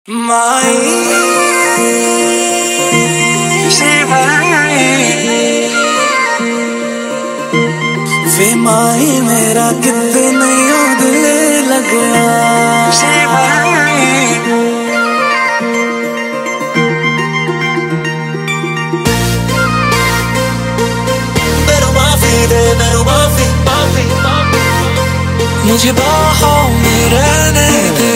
वे माई मेरा कितने दिल लगना मुझे बाहों में रहने दे,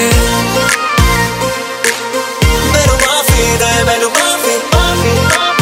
मेरू माफी दे, मेरू माफी माफी।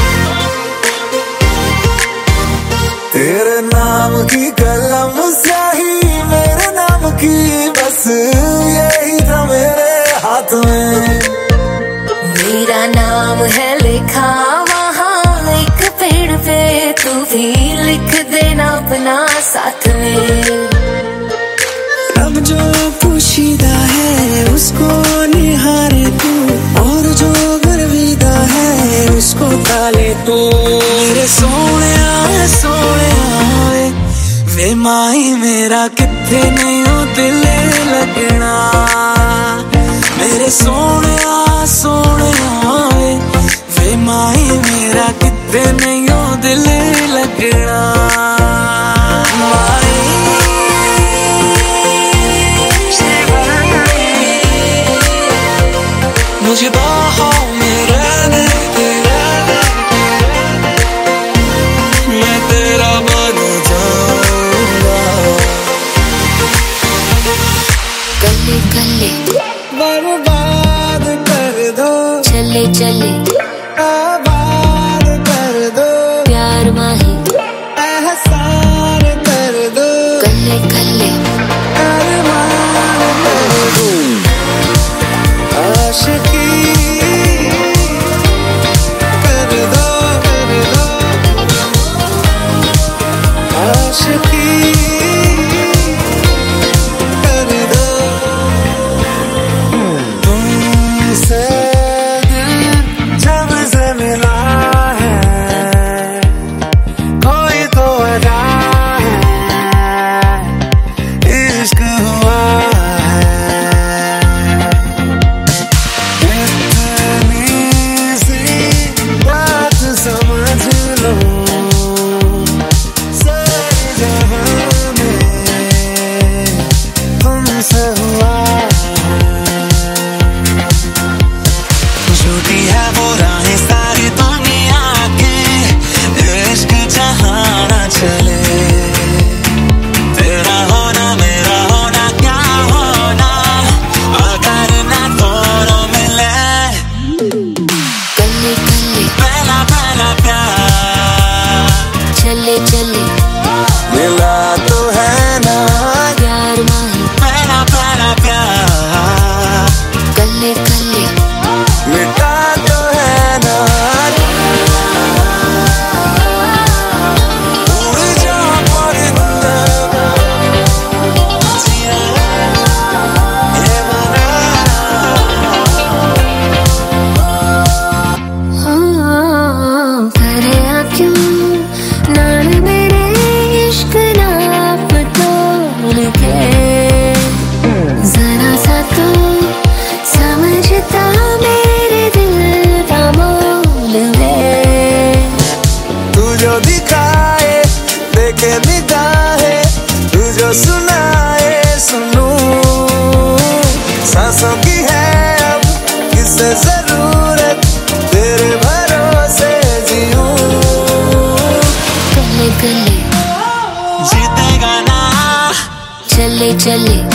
तेरे नाम की कलम स्याही मेरे नाम की बस यही था मेरे हाथ में। मेरा नाम है लिखा वहाँ एक पेड़ पे, तू भी लिख देना अपना साथ में। अब जो पोशीदा है उसको निहारे तू, और जो गर्विदा है उसको ताले तू। मेरे सोने वे माई मेरा कितने नहीं दिल लगना। मेरे सोने वे माई मेरा कितने नहीं दिल लगना। मुझे बाहों में रहने दे, मैं तेरा बन जाऊंगा। गले गले बर्बाद कर दो, चले चले आबाद कर दो, प्यार माही एहसान कर दो। गले गले अरमान कर दो, आशिकी कर दो, आशिकी कर दो। तुमसे जब से मिला है कोई तो वजह है, इश्क हुआ है। इतनी सी बात समझ लो, सारे जहां में तुमसे हुआ है। झूठी है वो राहें सारी दुनिया की, इश्क जहां ना चले। तेरा होना मेरा होना क्या होना, अगर ना दोनों मिले। गले गले पहला पहला प्यार चले चले मिला तो है ना, प्यार माही पहला पहला प्यार गले गले मिटा तो है ना। उड़ जा परिंदा, जिया ये मना। हाँ करे क्यों नाल मेरे इश्क नाप तोल के, जरा सा तो समझता मेरे दिल का मोल में। तू जो दिखाए देखे निगाहें, तू जो सुनाए सुनूं। सांसों की है अब किससे जरूरत, तेरे भरोसे जीऊं। गले गले जीतेगा ना चले चले